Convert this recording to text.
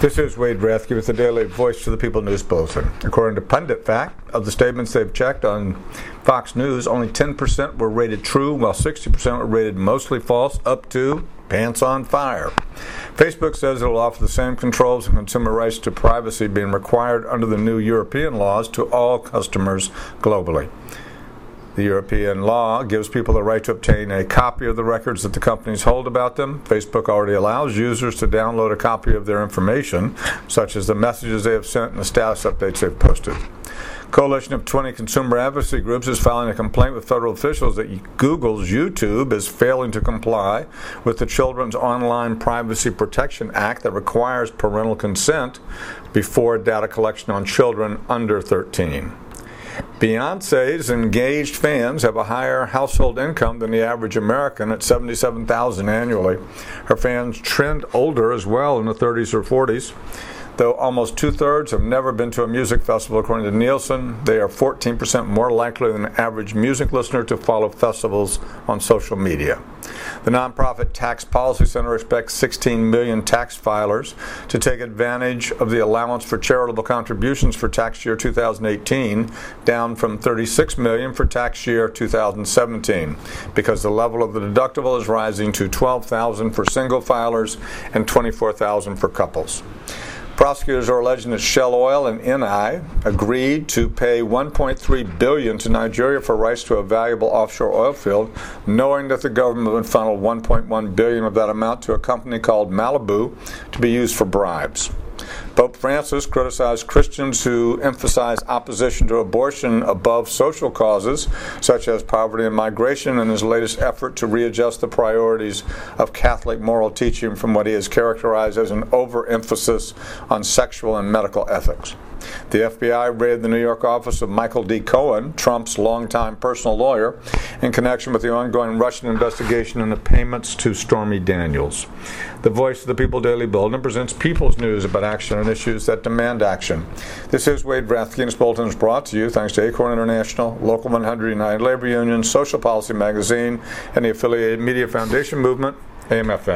This is Wade Rathke with the Daily Voice for the People News Bulletin. According to PunditFact, of the statements they've checked on Fox News, only 10% were rated true, while 60% were rated mostly false, up to pants on fire. Facebook says it will offer the same controls and consumer rights to privacy being required under the new European laws to all customers globally. The European law gives people the right to obtain a copy of the records that the companies hold about them. Facebook already allows users to download a copy of their information, such as the messages they have sent and the status updates they've posted. Coalition of 20 consumer advocacy groups is filing a complaint with federal officials that Google's YouTube is failing to comply with the Children's Online Privacy Protection Act that requires parental consent before data collection on children under 13. Beyonce's engaged fans have a higher household income than the average American at $77,000 annually. Her fans trend older as well, in the 30s or 40s. Though almost two-thirds have never been to a music festival, according to Nielsen, they are 14% more likely than the average music listener to follow festivals on social media. The nonprofit Tax Policy Center expects 16 million tax filers to take advantage of the allowance for charitable contributions for tax year 2018, down from 36 million for tax year 2017, because the level of the deductible is rising to $12,000 for single filers and $24,000 for couples. Prosecutors are alleging that Shell Oil and Eni agreed to pay $1.3 billion to Nigeria for rights to a valuable offshore oil field, knowing that the government would funnel $1.1 billion of that amount to a company called Malibu to be used for bribes. Pope Francis criticized Christians who emphasize opposition to abortion above social causes, such as poverty and migration, in his latest effort to readjust the priorities of Catholic moral teaching from what he has characterized as an overemphasis on sexual and medical ethics. The FBI raided the New York office of Michael D. Cohen, Trump's longtime personal lawyer, in connection with the ongoing Russian investigation into payments to Stormy Daniels. The Voice of the People Daily Bulletin presents people's news about action on issues that demand action. This is Wade Rathke, and this bulletin is brought to you thanks to Acorn International, Local 100 United Labor Union, Social Policy Magazine, and the affiliated Media Foundation Movement, AMFM.